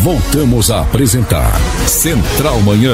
Voltamos a apresentar Central Manhã.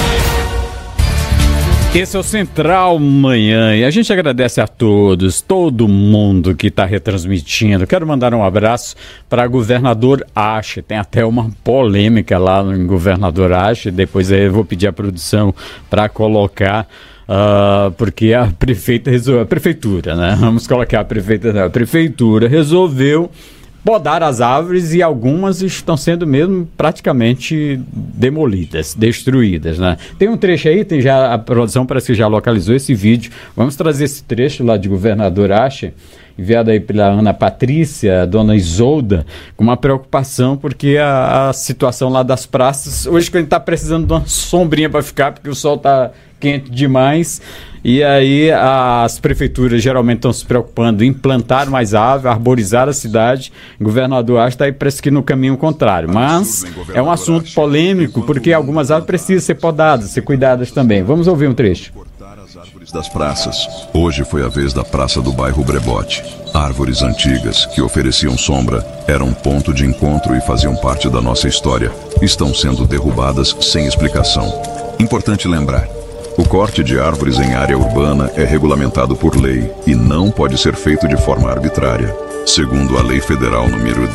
Esse é o Central Manhã e a gente agradece a todos, todo mundo que está retransmitindo. Quero mandar um abraço para governador Ache. Tem até uma polêmica lá no governador Ache. Depois aí eu vou pedir à produção para colocar, porque a prefeitura, né? Vamos colocar a prefeitura resolveu podar as árvores e algumas estão sendo mesmo praticamente demolidas, destruídas, né? Tem um trecho aí, a produção parece que já localizou esse vídeo. Vamos trazer esse trecho lá de governador Ache, enviado aí pela Ana Patrícia, dona Isolda, com uma preocupação porque a situação lá das praças, hoje que a gente está precisando de uma sombrinha para ficar, porque o sol está quente demais, e aí as prefeituras geralmente estão se preocupando em plantar mais árvores, arborizar a cidade. O governador Ache está aí, parece que no caminho contrário, mas é um assunto polêmico, porque algumas árvores precisam ser podadas, ser cuidadas também. Vamos ouvir um trecho. Das praças. Hoje foi a vez da praça do bairro Brebote. Árvores antigas que ofereciam sombra, eram ponto de encontro e faziam parte da nossa história. Estão sendo derrubadas sem explicação. Importante lembrar, o corte de árvores em área urbana é regulamentado por lei e não pode ser feito de forma arbitrária. Segundo a Lei Federal número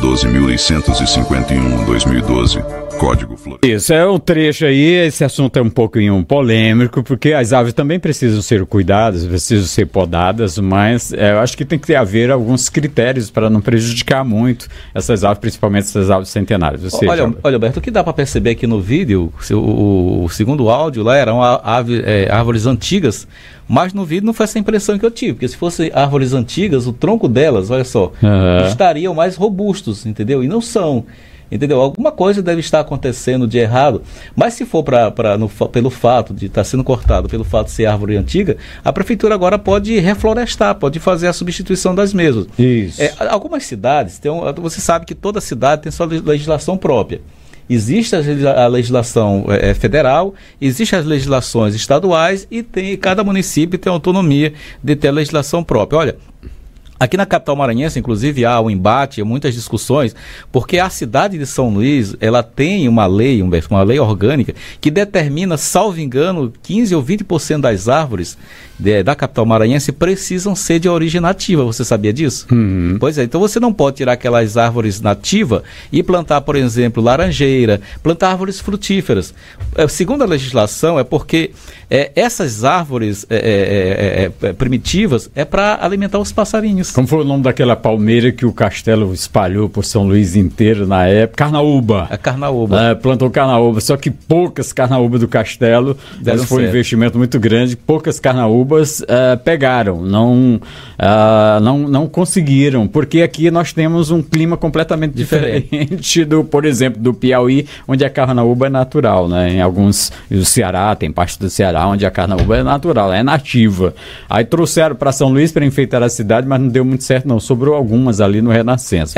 12.651/2012, Código Florestal. Isso é um trecho aí, esse assunto é um pouquinho polêmico, porque as árvores também precisam ser cuidadas, precisam ser podadas, mas eu acho que tem que haver alguns critérios para não prejudicar muito essas árvores, principalmente essas árvores centenárias. Olha, Alberto, o que dá para perceber aqui no vídeo, o segundo áudio lá eram árvores antigas, mas no vídeo não foi essa impressão que eu tive, porque se fossem árvores antigas, o tronco delas, olha só, estariam mais robustos, entendeu? E não são. Entendeu? Alguma coisa deve estar acontecendo de errado, mas se for pelo fato de estar sendo cortado, pelo fato de ser árvore antiga, a prefeitura agora pode reflorestar, pode fazer a substituição das mesmas. Isso. Algumas cidades, você sabe que toda cidade tem sua legislação própria. Existe a legislação federal, existem as legislações estaduais e cada município tem autonomia de ter a legislação própria. Olha, aqui na capital maranhense, inclusive, há um embate, há muitas discussões, porque a cidade de São Luís, ela tem uma lei orgânica, que determina, salvo engano, 15 ou 20% das árvores da capital maranhense precisam ser de origem nativa. Você sabia disso? Uhum. Pois é, então você não pode tirar aquelas árvores nativas e plantar, por exemplo, laranjeira, plantar árvores frutíferas. Segundo a legislação, é porque essas árvores primitivas é para alimentar os passarinhos. Como foi o nome daquela palmeira que o Castelo espalhou por São Luís inteiro na época? Carnaúba. A carnaúba. Plantou carnaúba, só que poucas carnaúbas do Castelo, foi um investimento muito grande, poucas carnaúbas pegaram, não conseguiram, porque aqui nós temos um clima completamente diferente por exemplo, do Piauí, onde a carnaúba é natural, né? Em alguns, o Ceará, tem parte do Ceará onde a carnaúba é natural, é nativa. Aí trouxeram para São Luís para enfeitar a cidade, mas não deu muito certo não, sobrou algumas ali no Renascença,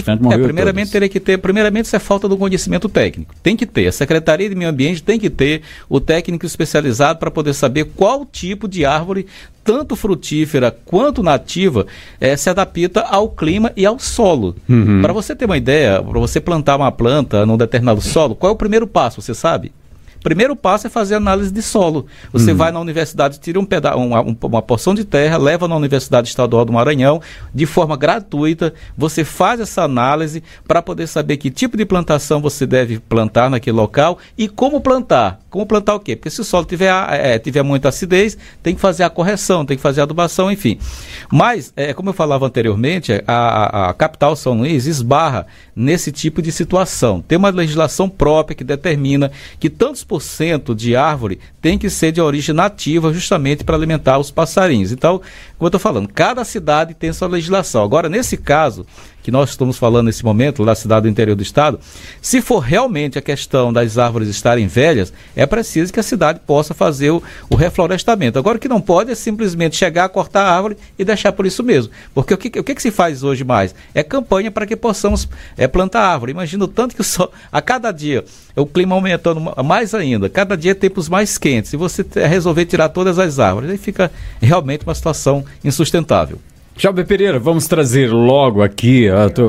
primeiramente isso é falta do conhecimento técnico, tem que ter, a Secretaria de Meio Ambiente tem que ter o técnico especializado para poder saber qual tipo de árvore, tanto frutífera quanto nativa, se adapta ao clima e ao solo. Uhum. Para você ter uma ideia, para você plantar uma planta num determinado solo, qual é o primeiro passo, você sabe? Primeiro passo é fazer análise de solo. Você vai na universidade, tira uma porção de terra, leva na Universidade Estadual do Maranhão, de forma gratuita, você faz essa análise para poder saber que tipo de plantação você deve plantar naquele local e como plantar. Como plantar o quê? Porque se o solo tiver muita acidez, tem que fazer a correção, tem que fazer a adubação, enfim. Mas, como eu falava anteriormente, a capital São Luís esbarra nesse tipo de situação. Tem uma legislação própria que determina que tantos por cento de árvore tem que ser de origem nativa, justamente para alimentar os passarinhos. Então, como eu estou falando, cada cidade tem sua legislação. Agora, nesse caso que nós estamos falando nesse momento, da cidade do interior do estado, se for realmente a questão das árvores estarem velhas, é preciso que a cidade possa fazer o reflorestamento. Agora, o que não pode é simplesmente chegar, cortar a árvore e deixar por isso mesmo. Porque o que se faz hoje mais? É campanha para que possamos plantar árvore. Imagina o tanto que a cada dia o clima aumentando mais ainda, cada dia tempos mais quentes, e você resolver tirar todas as árvores, aí fica realmente uma situação insustentável. Jalber Pereira, vamos trazer logo aqui,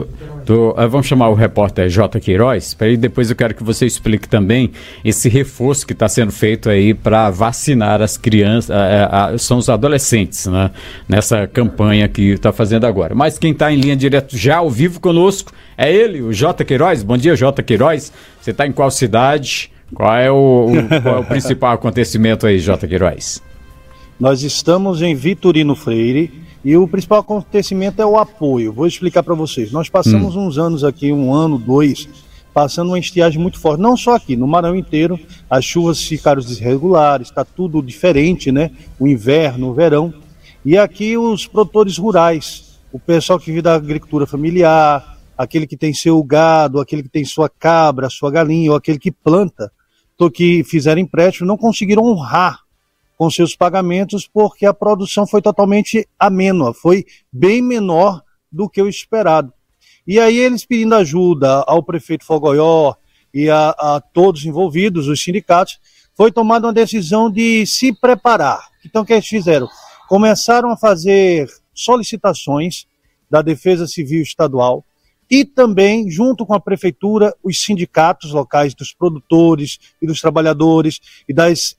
vamos chamar o repórter J. Queiroz, para aí depois eu quero que você explique também esse reforço que está sendo feito aí para vacinar as crianças, são os adolescentes, né, nessa campanha que está fazendo agora. Mas quem está em linha direto já ao vivo conosco é ele, o J. Queiroz. Bom dia, J. Queiroz. Você está em qual cidade? Qual é o principal acontecimento aí, J. Queiroz? Nós estamos em Vitorino Freire. E o principal acontecimento é o apoio. Vou explicar para vocês. Nós passamos uns anos aqui, 1 ano, 2, passando uma estiagem muito forte. Não só aqui, no Maranhão inteiro, as chuvas ficaram desregulares, está tudo diferente, né? O inverno, o verão. E aqui os produtores rurais, o pessoal que vive da agricultura familiar, aquele que tem seu gado, aquele que tem sua cabra, sua galinha, ou aquele que planta, que fizeram empréstimo, não conseguiram honrar com seus pagamentos, porque a produção foi totalmente amênua, foi bem menor do que o esperado. E aí eles pedindo ajuda ao prefeito Fogoió e a todos envolvidos, os sindicatos, foi tomada uma decisão de se preparar. Então o que eles fizeram? Começaram a fazer solicitações da Defesa Civil Estadual e também, junto com a prefeitura, os sindicatos locais dos produtores e dos trabalhadores e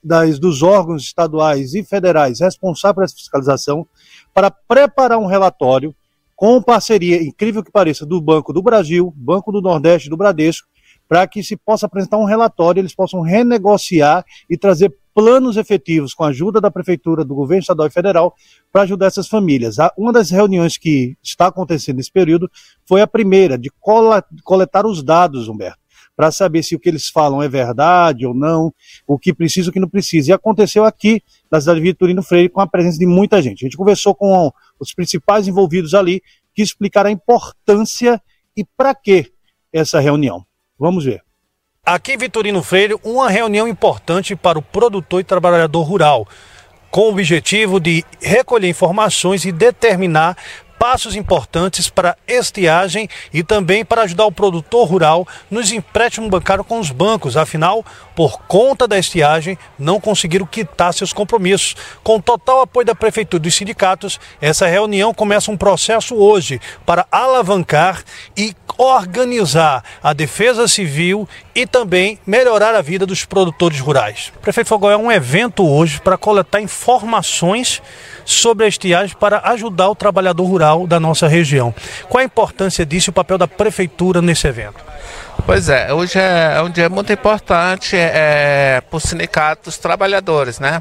dos órgãos estaduais e federais responsáveis por essa fiscalização, para preparar um relatório com parceria, incrível que pareça, do Banco do Brasil, Banco do Nordeste, do Bradesco, para que se possa apresentar um relatório, eles possam renegociar e trazer planos efetivos com a ajuda da Prefeitura, do Governo Estadual e Federal, para ajudar essas famílias. Uma das reuniões que está acontecendo nesse período foi a primeira, de coletar os dados, Humberto, para saber se o que eles falam é verdade ou não, o que precisa e o que não precisa. E aconteceu aqui, na cidade de Vitorino Freire, com a presença de muita gente. A gente conversou com os principais envolvidos ali, que explicaram a importância e para que essa reunião. Vamos ver. Aqui em Vitorino Freire, uma reunião importante para o produtor e trabalhador rural, com o objetivo de recolher informações e determinar passos importantes para estiagem e também para ajudar o produtor rural nos empréstimos bancários com os bancos. Afinal, por conta da estiagem, não conseguiram quitar seus compromissos. Com total apoio da Prefeitura e dos sindicatos, essa reunião começa um processo hoje para alavancar e organizar a defesa civil e também melhorar a vida dos produtores rurais. Prefeito Fogoió, é um evento hoje para coletar informações sobre a estiagem para ajudar o trabalhador rural da nossa região. Qual a importância disso e o papel da Prefeitura nesse evento? Pois é, hoje é um dia muito importante para o sindicato dos trabalhadores, né?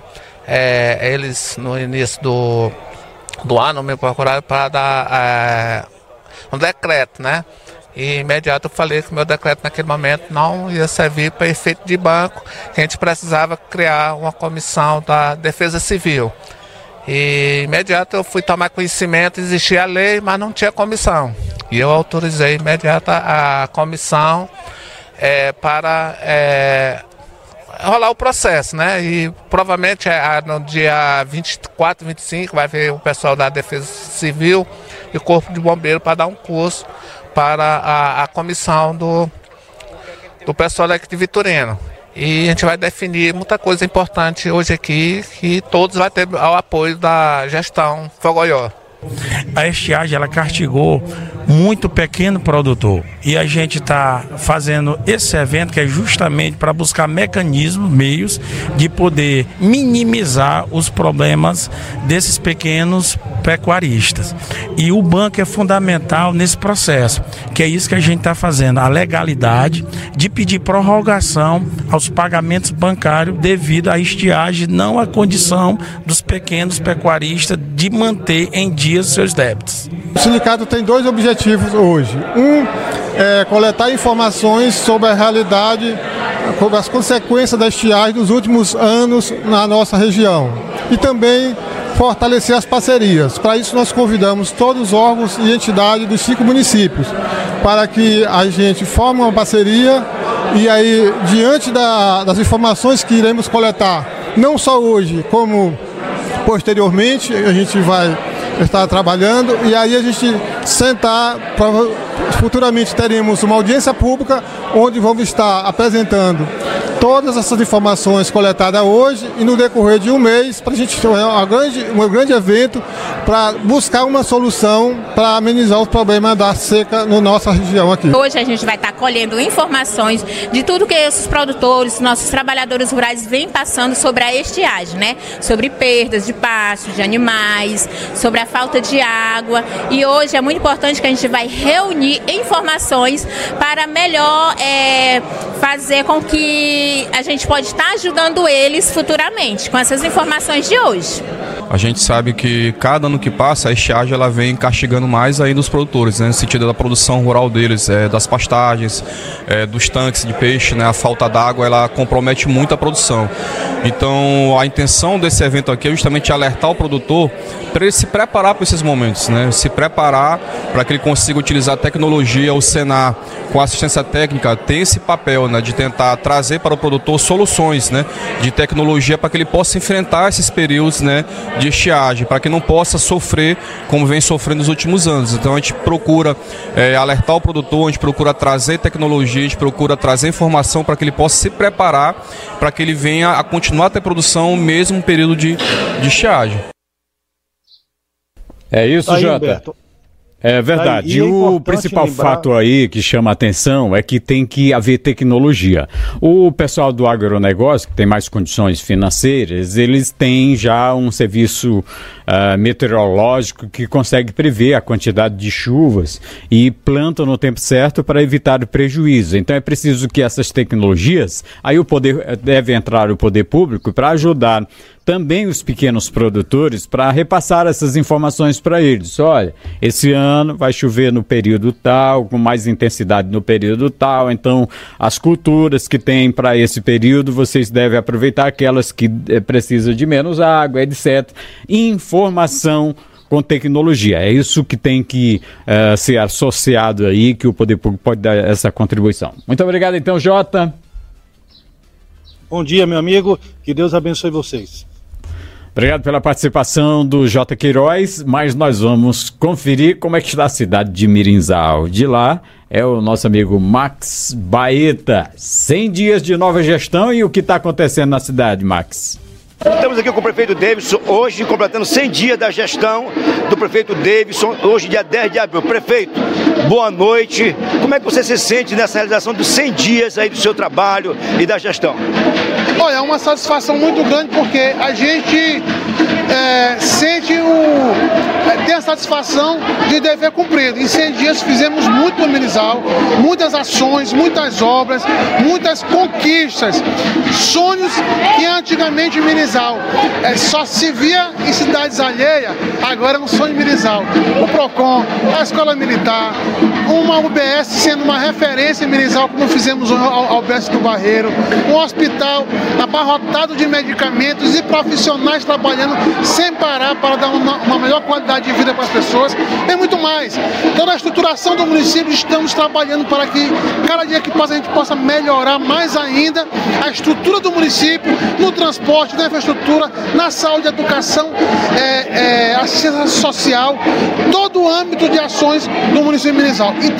Eles, no início do ano, me procuraram para dar um decreto, né? E imediato eu falei que o meu decreto naquele momento não ia servir para efeito de banco, que a gente precisava criar uma comissão da Defesa Civil. E imediato eu fui tomar conhecimento, existia a lei, mas não tinha comissão. E eu autorizei imediato a comissão para rolar o processo, né? E provavelmente no dia 24, 25 vai ver o pessoal da Defesa Civil e o Corpo de Bombeiro para dar um curso para a comissão do pessoal daqui de Vitorino. E a gente vai definir muita coisa importante hoje aqui, que todos vão ter o apoio da gestão Fogoió. A estiagem, ela castigou muito pequeno produtor e a gente está fazendo esse evento que é justamente para buscar mecanismos, meios de poder minimizar os problemas desses pequenos pecuaristas. E o banco é fundamental nesse processo, que é isso que a gente está fazendo, a legalidade de pedir prorrogação aos pagamentos bancários devido à estiagem, não à condição dos pequenos pecuaristas de manter em dia seus débitos. O sindicato tem 2 objetivos hoje. Um é coletar informações sobre a realidade, sobre as consequências da estiagem dos últimos anos na nossa região. E também fortalecer as parcerias. Para isso nós convidamos todos os órgãos e entidades dos 5 municípios, para que a gente forme uma parceria e aí, diante das informações que iremos coletar, não só hoje, como posteriormente, a gente vai estar trabalhando, e aí a gente sentar, futuramente teremos uma audiência pública onde vamos estar apresentando todas essas informações coletadas hoje e no decorrer de um mês, para a gente ter um grande evento para buscar uma solução para amenizar os problemas da seca na nossa região aqui. Hoje a gente vai estar colhendo informações de tudo que esses produtores, nossos trabalhadores rurais vêm passando sobre a estiagem, né? Sobre perdas de pastos, de animais, sobre a falta de água. E hoje é muito importante que a gente vai reunir informações para melhor fazer com que a gente pode estar ajudando eles futuramente com essas informações de hoje. A gente sabe que cada ano que passa a estiagem ela vem castigando mais ainda os produtores, né, no sentido da produção rural deles, das pastagens, dos tanques de peixe, né, a falta d'água ela compromete muito a produção. Então a intenção desse evento aqui é justamente alertar o produtor para ele se preparar para esses momentos, né, se preparar para que ele consiga utilizar a tecnologia, o Senar com assistência técnica tem esse papel, né, de tentar trazer para o produtor soluções, né, de tecnologia para que ele possa enfrentar esses períodos, né, de estiagem, para que não possa sofrer como vem sofrendo nos últimos anos. Então a gente procura alertar o produtor, a gente procura trazer tecnologia, a gente procura trazer informação para que ele possa se preparar, para que ele venha a continuar a ter produção mesmo no período de estiagem. É isso, Aí, Jota? Humberto. É verdade. E o principal fato aí que chama a atenção é que tem que haver tecnologia. O pessoal do agronegócio, que tem mais condições financeiras, eles têm já um serviço meteorológico que consegue prever a quantidade de chuvas e plantam no tempo certo para evitar o prejuízo. Então é preciso que essas tecnologias, aí deve entrar o poder público para ajudar também os pequenos produtores para repassar essas informações para eles. Olha, esse ano vai chover no período tal, com mais intensidade no período tal, então as culturas que tem para esse período, vocês devem aproveitar aquelas que precisam de menos água, etc. Informação com tecnologia. É isso que tem que ser associado aí, que o poder público pode dar essa contribuição. Muito obrigado então, Jota. Bom dia, meu amigo. Que Deus abençoe vocês. Obrigado pela participação do J. Queiroz, mas nós vamos conferir como é que está a cidade de Mirinzal. De lá é o nosso amigo Max Baeta. 100 dias de nova gestão e o que está acontecendo na cidade, Max? Estamos aqui com o prefeito Davidson, hoje completando 100 dias da gestão do prefeito Davidson, hoje dia 10 de abril. Prefeito, boa noite. Como é que você se sente nessa realização dos 100 dias aí do seu trabalho e da gestão? Olha, é uma satisfação muito grande porque a gente tem a satisfação de dever cumprido. Em 100 dias fizemos muito no Mirinzal, muitas ações, muitas obras, muitas conquistas, sonhos que antigamente em Mirinzal só se via em cidades alheias, agora é um sonho em Mirinzal. O PROCON, a Escola Militar, uma UBS sendo uma referência em Mirinzal, como fizemos ao UBS do Barreiro, um hospital abarrotado de medicamentos e profissionais trabalhando sem parar para dar uma melhor qualidade de vida para as pessoas, e muito mais. Toda a estruturação do município estamos trabalhando para que cada dia que passa a gente possa melhorar mais ainda a estrutura do município, no transporte, na infraestrutura, na saúde, educação, assistência social, todo o âmbito de ações do município de Mirinzal. Então,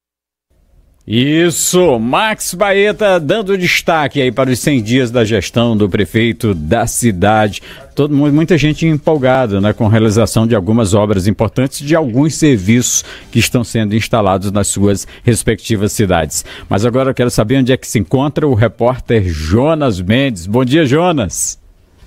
isso, Max Baeta dando destaque aí para os 100 dias da gestão do prefeito da cidade. Muita gente empolgada, né, com a realização de algumas obras importantes, de alguns serviços que estão sendo instalados nas suas respectivas cidades. Mas agora eu quero saber onde é que se encontra o repórter Jonas Mendes. Bom dia, Jonas.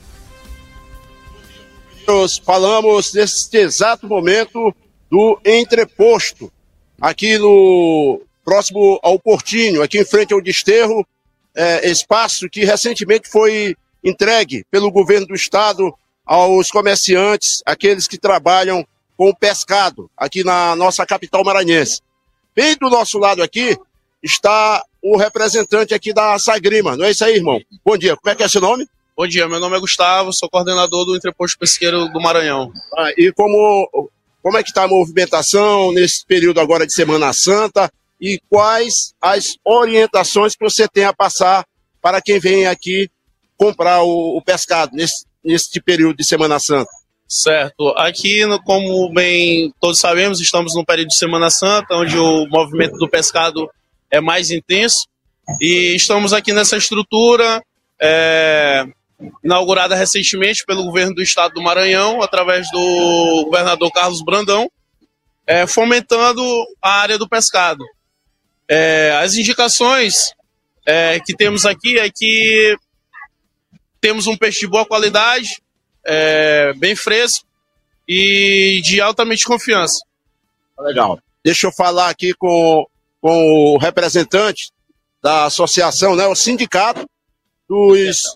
Nós falamos nesse exato momento do entreposto, aqui no próximo ao Portinho, aqui em frente ao Desterro, espaço que recentemente foi entregue pelo governo do estado aos comerciantes, aqueles que trabalham com o pescado, aqui na nossa capital maranhense. Bem do nosso lado aqui está o representante aqui da Sagrima, não é isso aí, irmão? Bom dia, como é que é seu nome? Bom dia, meu nome é Gustavo, sou coordenador do Entreposto Pesqueiro do Maranhão. E como é que está a movimentação nesse período agora de Semana Santa? E quais as orientações que você tem a passar para quem vem aqui comprar o pescado nesse período de Semana Santa? Certo. Aqui, como bem todos sabemos, estamos no período de Semana Santa, onde o movimento do pescado é mais intenso. E estamos aqui nessa estrutura, inaugurada recentemente pelo governo do estado do Maranhão, através do governador Carlos Brandão, fomentando a área do pescado. As indicações que temos aqui é que temos um peixe de boa qualidade, bem fresco e de altamente confiança. Legal. Deixa eu falar aqui com o representante da associação, né, o sindicato dos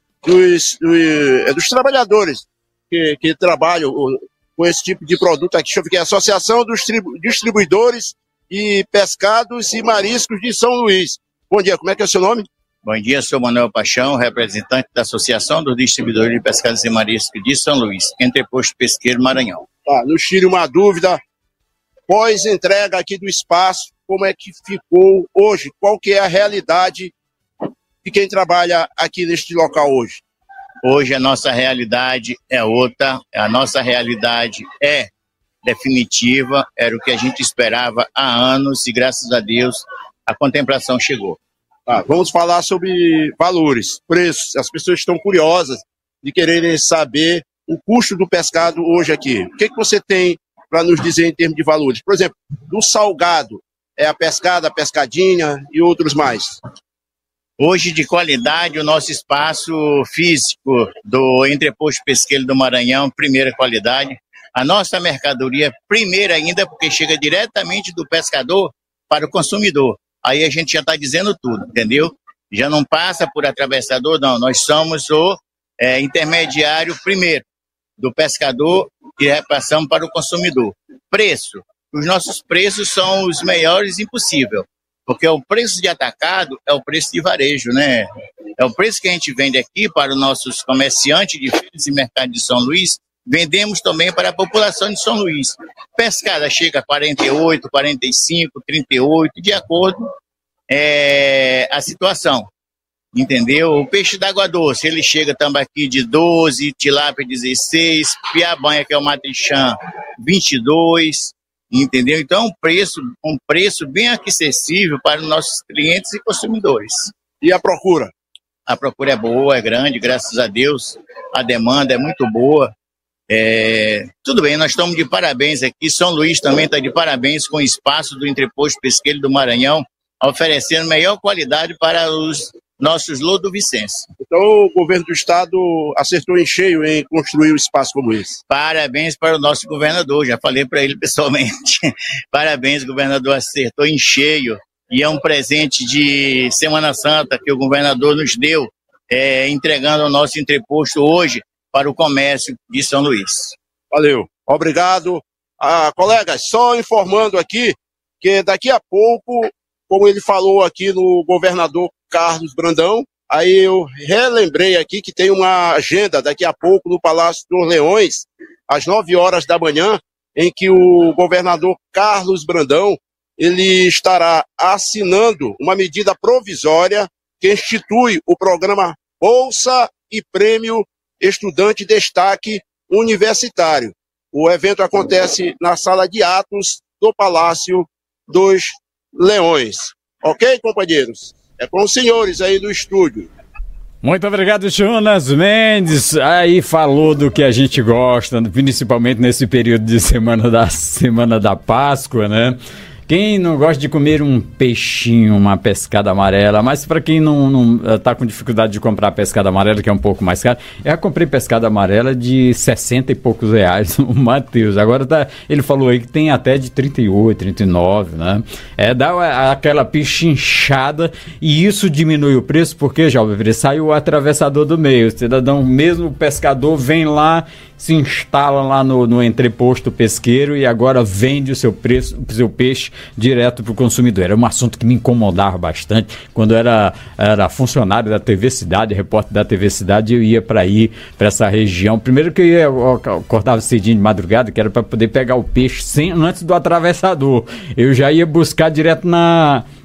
trabalhadores que trabalham com esse tipo de produto aqui. Deixa eu ver aqui, a Associação dos Distribuidores e Pescados e Mariscos de São Luís. Bom dia, como é que é o seu nome? Bom dia, sou Manuel Paixão, representante da Associação dos Distribuidores de Pescados e Mariscos de São Luís, Entreposto Pesqueiro Maranhão. Nos tire uma dúvida, pós entrega aqui do espaço, como é que ficou hoje? Qual que é a realidade de quem trabalha aqui neste local hoje? Hoje a nossa realidade é outra, a nossa realidade é definitiva, era o que a gente esperava há anos e graças a Deus a contemplação chegou. Vamos falar sobre valores, preços. As pessoas estão curiosas de quererem saber o custo do pescado hoje aqui. O que você tem para nos dizer em termos de valores? Por exemplo, do salgado, a pescada, a pescadinha e outros mais. Hoje, de qualidade, o nosso espaço físico do Entreposto Pesqueiro do Maranhão, primeira qualidade. A nossa mercadoria, primeira ainda, porque chega diretamente do pescador para o consumidor. Aí a gente já está dizendo tudo, entendeu? Já não passa por atravessador, não. Nós somos o intermediário primeiro do pescador e repassamos para o consumidor. Preço. Os nossos preços são os melhores impossível, porque o preço de atacado é o preço de varejo, né? É o preço que a gente vende aqui para os nossos comerciantes de feiras e mercado de São Luís, vendemos também para a população de São Luís. Pescada chega a 48, 45, 38, de acordo a situação, entendeu? O peixe d'água doce, ele chega tambaqui de 12, tilápia 16, piabanha, que é o matrichã, 22, entendeu? Então um preço bem acessível para os nossos clientes e consumidores. E a procura? A procura é boa, é grande, graças a Deus, a demanda é muito boa. Tudo bem, nós estamos de parabéns aqui. São Luís também está de parabéns com o espaço do Entreposto Pesqueiro do Maranhão, oferecendo melhor qualidade para os nossos lodovicenses. Então o governo do estado acertou em cheio em construir um espaço como esse. Parabéns para o nosso governador, já falei para ele pessoalmente. Parabéns, governador, acertou em cheio. E é um presente de Semana Santa que o governador nos deu, entregando o nosso entreposto hoje para o comércio de São Luís. Valeu, obrigado. Colegas, só informando aqui que daqui a pouco, como ele falou aqui no governador Carlos Brandão, aí eu relembrei aqui que tem uma agenda daqui a pouco no Palácio dos Leões, às 9 horas da manhã, em que o governador Carlos Brandão ele estará assinando uma medida provisória que institui o programa Bolsa e Prêmio Estudante Destaque Universitário. O evento acontece na sala de atos do Palácio dos Leões. Ok, companheiros? É com os senhores aí do estúdio. Muito obrigado, Jonas Mendes. Aí falou do que a gente gosta, principalmente nesse período de Semana da Páscoa, né? Quem não gosta de comer um peixinho, uma pescada amarela, mas para quem não tá com dificuldade de comprar pescada amarela, que é um pouco mais caro, eu já comprei pescada amarela de 60 e poucos reais, o Matheus. Agora ele falou aí que tem até de 38, 39, né? Dá aquela pechinchada e isso diminui o preço, porque, Jovem, sai o atravessador do meio. O cidadão, mesmo o pescador, vem lá, se instala lá no entreposto pesqueiro e agora vende o seu peixe direto para o consumidor. Era um assunto que me incomodava bastante. Quando eu era funcionário da TV Cidade, repórter da TV Cidade, eu ia para essa região. Primeiro que eu acordava cedinho de madrugada, que era para poder pegar o peixe antes do atravessador. Eu já ia buscar direto na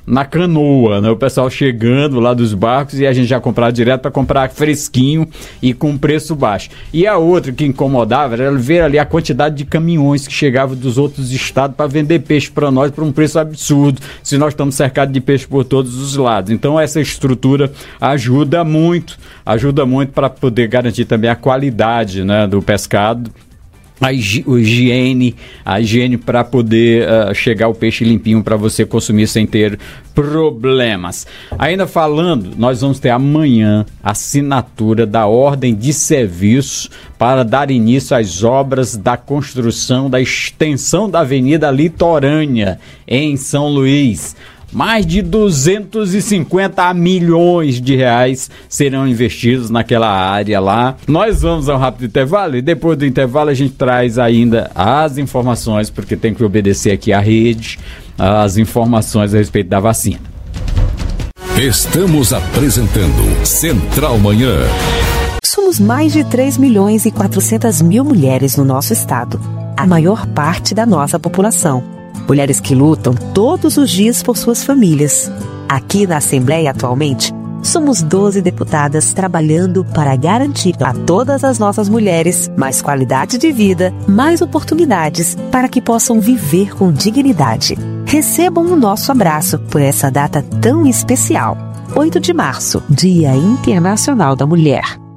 na canoa, né? O pessoal chegando lá dos barcos e a gente já comprava direto para comprar fresquinho e com preço baixo. E a outra que incomodava era ver ali a quantidade de caminhões que chegavam dos outros estados para vender peixe para nós por um preço absurdo, se nós estamos cercados de peixe por todos os lados. Então essa estrutura ajuda muito para poder garantir também a qualidade, né, do pescado. A higiene para poder chegar o peixe limpinho para você consumir sem ter problemas. Ainda falando, nós vamos ter amanhã a assinatura da ordem de serviço para dar início às obras da construção da extensão da Avenida Litorânea em São Luís. Mais de 250 milhões de reais serão investidos naquela área lá. Nós vamos a um rápido intervalo e depois do intervalo a gente traz ainda as informações, porque tem que obedecer aqui à rede, as informações a respeito da vacina. Estamos apresentando Central Manhã. Somos mais de 3.400.000 mulheres no nosso estado, a maior parte da nossa população. Mulheres que lutam todos os dias por suas famílias. Aqui na Assembleia atualmente, somos 12 deputadas trabalhando para garantir a todas as nossas mulheres mais qualidade de vida, mais oportunidades para que possam viver com dignidade. Recebam o nosso abraço por essa data tão especial. 8 de março, Dia Internacional da Mulher.